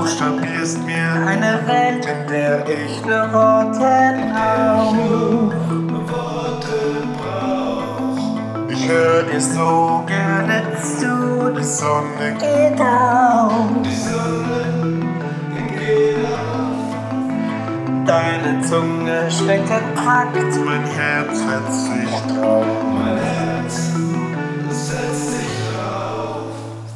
buchstabierst mir eine Welt, in der ich nur Worte brauch. Ich hör dir so gerne zu, die Sonne geht auf. Deine Zunge steckt packt, mein Herz setzt sich drauf. Mein Herz setzt sich drauf.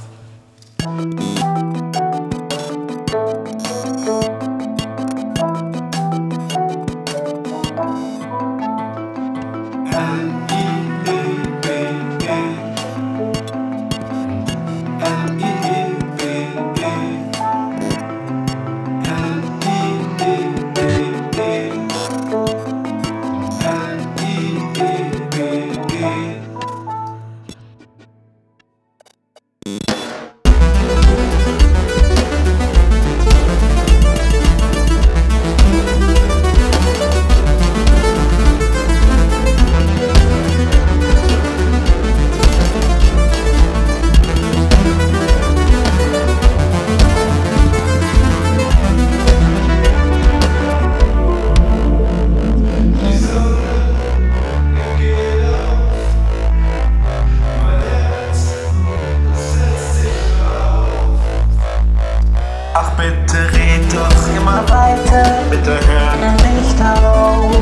Ach bitte red doch immer weiter, bitte hör nicht auf.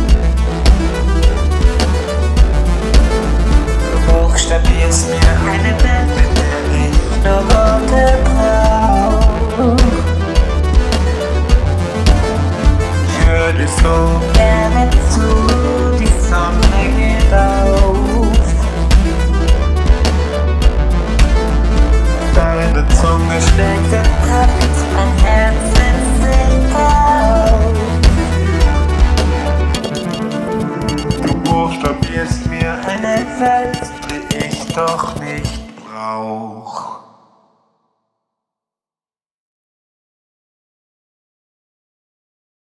Du buchstabierst mir eine Welt, in der ich nur Worte brauch. Ich hör dir so gerne zu, die Sonne geht auf. Deine Zunge steckt gepackt, mein Herz setzt sich auf. Du buchstabierst mir eine Welt, die ich doch nicht brauch.